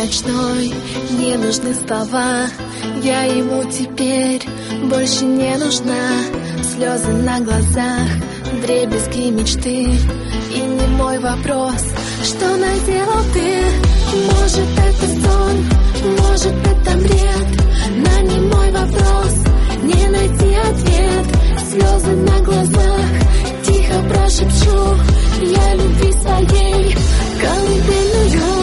ночной не нужны слова. Я ему теперь больше не нужна. Слезы на глазах, вдребезги мечты. И не мой вопрос, что наделал ты. Может, это сон, может, это бред. На немой вопрос не найти ответ. Слезы на глазах, тихо прошепчу я любви своей колыбельную.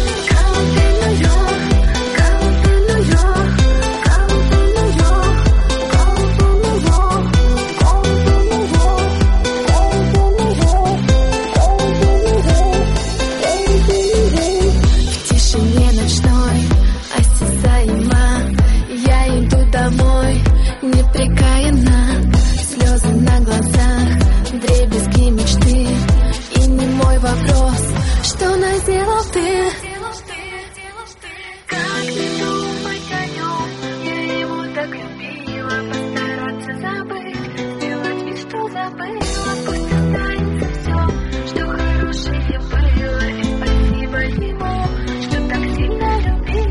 Непрекаянно, слезы на глазах, вдребезги мечты. И не мой вопрос, что наделал ты. Как ты думать о нем? Я его так любила. Постараться забыть, сделать вид, что забыла. Пусть останется все, что хорошее было. И спасибо ему, что так сильно любила.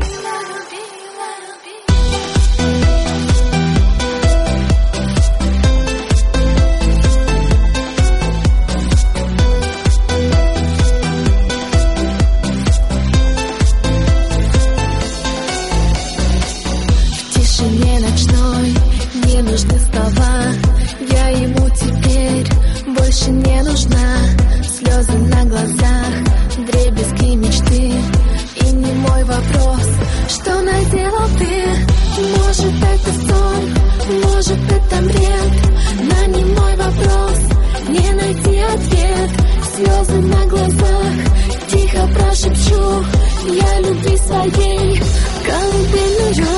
Ночной не нужны слова. Я ему теперь больше не нужна. Слезы на глазах, вдребезги мечты. И не мой вопрос, что наделал ты. Может, это сон, может, это бред. На немой вопрос не найти ответ. Слезы на глазах, тихо прошепчу я любви своей колыбельную.